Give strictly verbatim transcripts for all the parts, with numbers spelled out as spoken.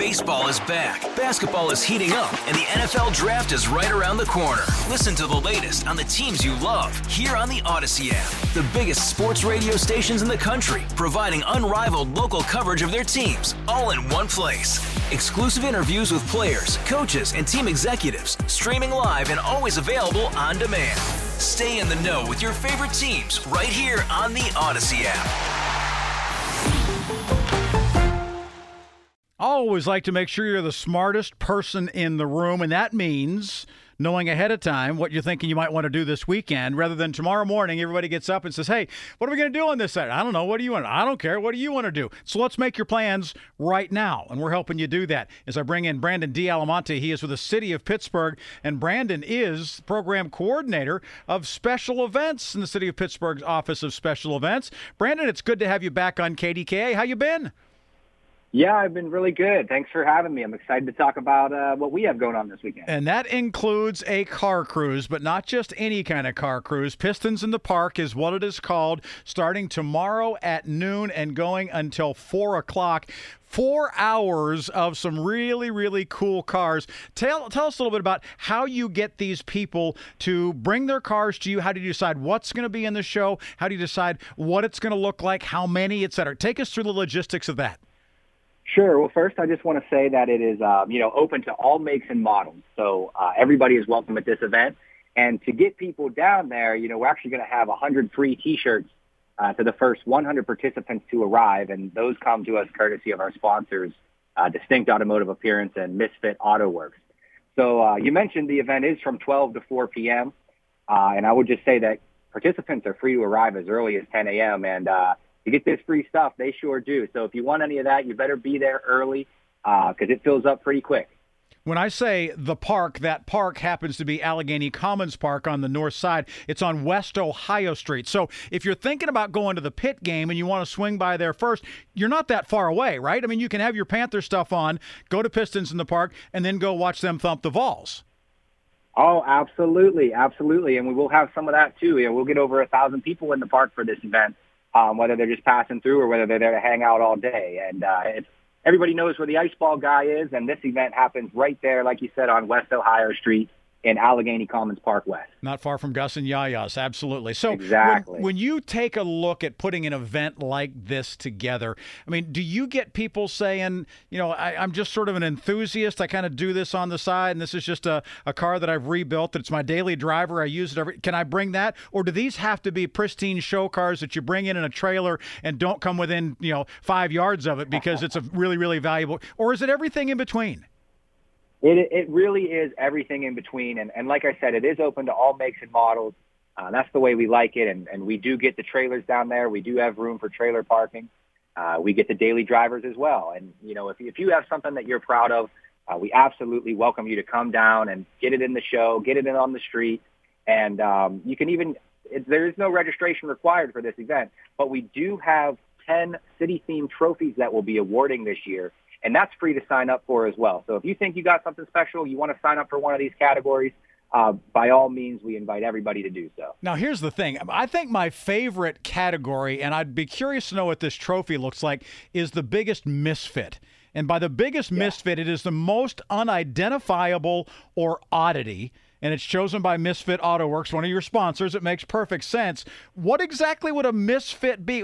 Baseball is back, basketball is heating up, and the N F L Draft is right around the corner. Listen to the latest on the teams you love here on the Odyssey app. The biggest sports radio stations in the country, providing unrivaled local coverage of their teams, all in one place. Exclusive interviews with players, coaches, and team executives, streaming live and always available on demand. Stay in the know with your favorite teams right here on the Odyssey app. I always like to make sure you're the smartest person in the room, and that means knowing ahead of time what you're thinking you might want to do this weekend, rather than tomorrow morning everybody gets up and says, hey, what are we going to do on this Saturday? I don't know. What do you want? I don't care. What do you want to do? So let's make your plans right now, and we're helping you do that. As I bring in Brandon D'Alimonte, he is with the City of Pittsburgh, and Brandon is program coordinator of special events in the City of Pittsburgh's Office of Special Events. Brandon, it's good to have you back on K D K A. How you been? Yeah, I've been really good. Thanks for having me. I'm excited to talk about uh, what we have going on this weekend. And that includes a car cruise, but not just any kind of car cruise. Pistons in the Park is what it is called, starting tomorrow at noon and going until four o'clock. Four hours of some really, really cool cars. Tell, tell us a little bit about how you get these people to bring their cars to you. How do you decide what's going to be in the show? How do you decide what it's going to look like, how many, et cetera? Take us through the logistics of that. Sure. Well, first, I just want to say that it is, um, you know, open to all makes and models. So uh, everybody is welcome at this event. And to get people down there, you know, we're actually going to have one hundred free T-shirts uh, to the first one hundred participants to arrive. And those come to us courtesy of our sponsors, uh, Distinct Automotive Appearance and Misfit Auto Works. So uh, you mentioned the event is from twelve to four p.m. Uh, and I would just say that participants are free to arrive as early as ten a.m. And, uh, to get this free stuff, they sure do. So if you want any of that, you better be there early because uh, it fills up pretty quick. When I say the park, that park happens to be Allegheny Commons Park on the north side. It's on West Ohio Street. So if you're thinking about going to the Pitt game and you want to swing by there first, you're not that far away, right? I mean, you can have your Panther stuff on, go to Pistons in the Park, and then go watch them thump the Vols. Oh, absolutely, absolutely. And we will have some of that, too. You know, we'll get over a thousand people in the park for this event. Um, whether they're just passing through or whether they're there to hang out all day. And uh, it's, everybody knows where the ice ball guy is, and this event happens right there, like you said, on West Ohio Street in Allegheny Commons Park West. Not far from Gus and Yaya's, absolutely. So exactly. When, when you take a look at putting an event like this together, I mean, do you get people saying, you know, I, I'm just sort of an enthusiast, I kind of do this on the side, and this is just a, a car that I've rebuilt, that it's my daily driver, I use it every, can I bring that? Or do these have to be pristine show cars that you bring in in a trailer and don't come within, you know, five yards of it because it's a really, really valuable, or is it everything in between? It it really is everything in between. And, and like I said, it is open to all makes and models. Uh, that's the way we like it. And, and we do get the trailers down there. We do have room for trailer parking. Uh, we get the daily drivers as well. And, you know, if, if you have something that you're proud of, uh, we absolutely welcome you to come down and get it in the show, get it in on the street. And um, you can even, it, there is no registration required for this event, but we do have ten city-themed trophies that we'll be awarding this year. And that's free to sign up for as well. So if you think you got something special, you want to sign up for one of these categories, uh, by all means, we invite everybody to do so. Now, here's the thing. I think my favorite category, and I'd be curious to know what this trophy looks like, is the biggest misfit. And by the biggest yeah. misfit, it is the most unidentifiable or oddity. And it's chosen by Misfit Auto Works, one of your sponsors. It makes perfect sense. What exactly would a misfit be?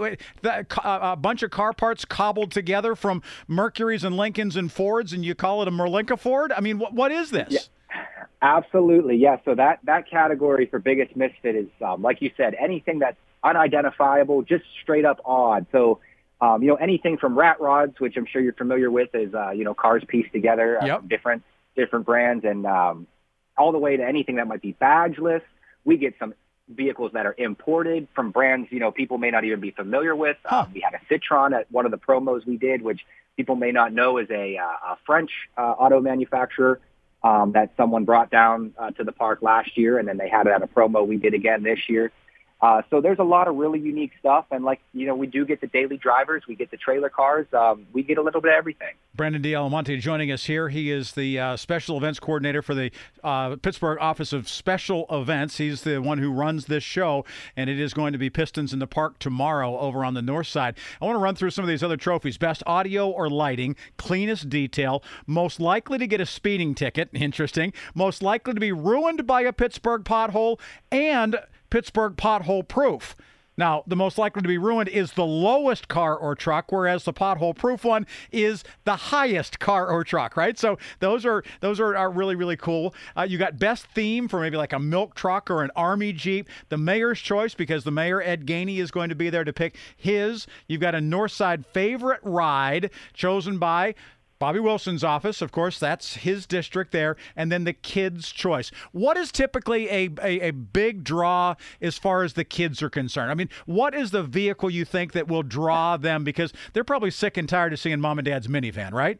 A bunch of car parts cobbled together from Mercuries and Lincolns and Fords, and you call it a Merlinka Ford? I mean, what what is this? Yeah, absolutely, yeah. So that, that category for biggest misfit is, um, like you said, anything that's unidentifiable, just straight up odd. So, um, you know, anything from rat rods, which I'm sure you're familiar with, is, uh, you know, cars pieced together, uh, yep. from different, different brands, and um all the way to anything that might be badgeless. We get some vehicles that are imported from brands, you know, people may not even be familiar with. Huh. Um, we had a Citroen at one of the promos we did, which people may not know is a, uh, a French uh, auto manufacturer um, that someone brought down uh, to the park last year, and then they had it at a promo we did again this year. Uh, so there's a lot of really unique stuff. And like, you know, we do get the daily drivers. We get the trailer cars. Um, we get a little bit of everything. Brandon D'Almonte joining us here. He is the uh, special events coordinator for the uh, Pittsburgh Office of Special Events. He's the one who runs this show, and it is going to be Pistons in the Park tomorrow over on the north side. I want to run through some of these other trophies. Best audio or lighting, cleanest detail, most likely to get a speeding ticket, interesting, most likely to be ruined by a Pittsburgh pothole, and Pittsburgh pothole proof. Now, the most likely to be ruined is the lowest car or truck, whereas the pothole proof one is the highest car or truck, right? So those are those are, are really, really cool. Uh, you got best theme for maybe like a milk truck or an Army Jeep. The mayor's choice, because the mayor, Ed Gainey, is going to be there to pick his. You've got a Northside favorite ride chosen by Bobby Wilson's office, of course, that's his district there, and then the kids' choice. What is typically a, a, a big draw as far as the kids are concerned? I mean, what is the vehicle you think that will draw them? Because they're probably sick and tired of seeing mom and dad's minivan, right?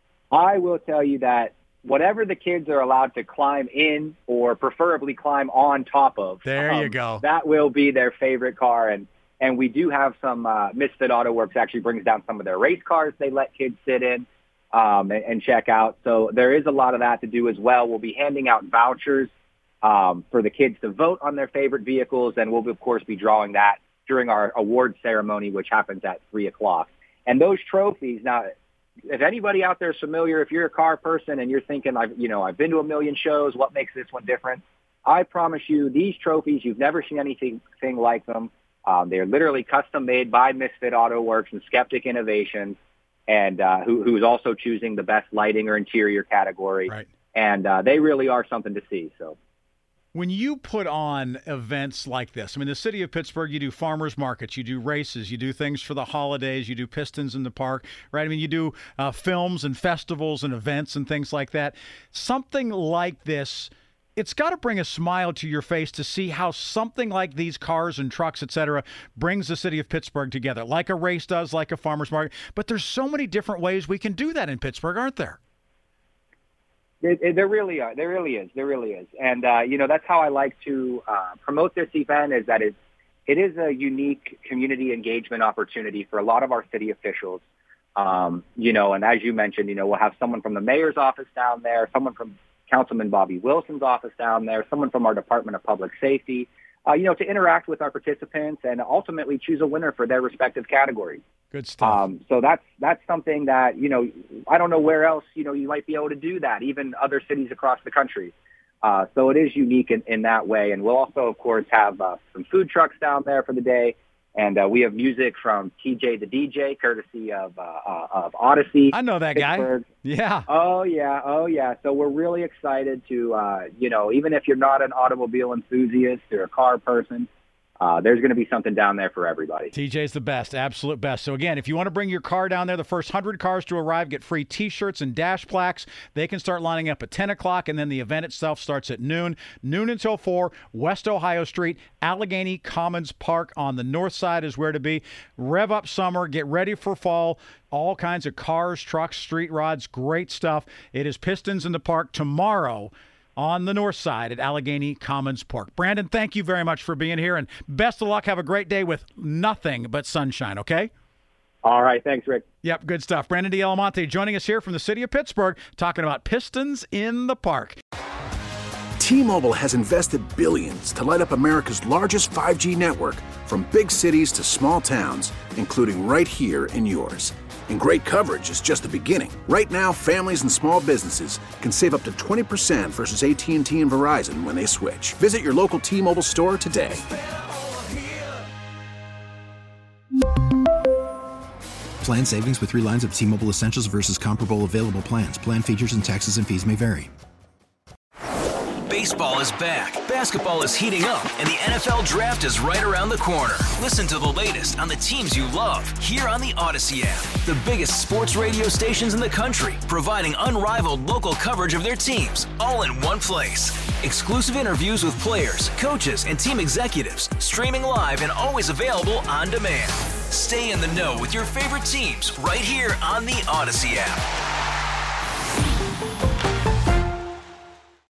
I will tell you that whatever the kids are allowed to climb in or preferably climb on top of, there um, you go. That will be their favorite car. And, and we do have some, uh, Misfit Auto Works actually brings down some of their race cars they let kids sit in. Um, and, and check out. So there is a lot of that to do as well. We'll be handing out vouchers um, for the kids to vote on their favorite vehicles, and we'll, of course, be drawing that during our award ceremony, which happens at three o'clock. And those trophies, now, if anybody out there is familiar, if you're a car person and you're thinking, I've, you know, I've been to a million shows, what makes this one different? I promise you, these trophies, you've never seen anything thing like them. Um, they're literally custom made by Misfit Auto Works and Skeptic Innovations. And uh, who, who's also choosing the best lighting or interior category. Right. And uh, they really are something to see. So, when you put on events like this, I mean, the city of Pittsburgh, you do farmers markets, you do races, you do things for the holidays, you do Pistons in the Park, right? I mean, you do uh, films and festivals and events and things like that. Something like this, it's got to bring a smile to your face to see how something like these cars and trucks, et cetera, brings the city of Pittsburgh together, like a race does, like a farmer's market. But there's so many different ways we can do that in Pittsburgh, aren't there? It, it, there really are. There really is. There really is. And, uh, you know, that's how I like to uh, promote this event, is that it, it is a unique community engagement opportunity for a lot of our city officials. Um, you know, and as you mentioned, you know, we'll have someone from the mayor's office down there, someone from Councilman Bobby Wilson's office down there, someone from our Department of Public Safety, uh, you know, to interact with our participants and ultimately choose a winner for their respective categories. Good stuff. Um, so that's that's something that, you know, I don't know where else, you know, you might be able to do that, even other cities across the country. Uh, so it is unique in, in that way. And we'll also, of course, have uh, some food trucks down there for the day. And uh, we have music from T J the D J, courtesy of uh, uh, of Odyssey. I know that Pittsburgh. guy. Yeah. Oh, yeah. Oh, yeah. So we're really excited to, uh, you know, even if you're not an automobile enthusiast or a car person, uh, there's going to be something down there for everybody. T J's the best, absolute best. So, again, if you want to bring your car down there, the first one hundred cars to arrive get free T-shirts and dash plaques. They can start lining up at ten o'clock, and then the event itself starts at noon. Noon until four, West Ohio Street, Allegheny Commons Park on the north side is where to be. Rev up summer, get ready for fall. All kinds of cars, trucks, street rods, great stuff. It is Pistons in the Park tomorrow on the north side at Allegheny Commons Park. Brandon, thank you very much for being here, and best of luck. Have a great day with nothing but sunshine, okay? All right. Thanks, Rick. Yep, good stuff. Brandon D'Almonte joining us here from the city of Pittsburgh, talking about Pistons in the Park. T-Mobile has invested billions to light up America's largest five G network, from big cities to small towns, including right here in yours. And great coverage is just the beginning. Right now, families and small businesses can save up to twenty percent versus A T and T and Verizon when they switch. Visit your local T-Mobile store today. Plan savings with three lines of T-Mobile Essentials versus comparable available plans. Plan features and taxes and fees may vary. Baseball is back, basketball is heating up, and the N F L Draft is right around the corner. Listen to the latest on the teams you love here on the Odyssey app. The biggest sports radio stations in the country, providing unrivaled local coverage of their teams, all in one place. Exclusive interviews with players, coaches, and team executives, streaming live and always available on demand. Stay in the know with your favorite teams right here on the Odyssey app.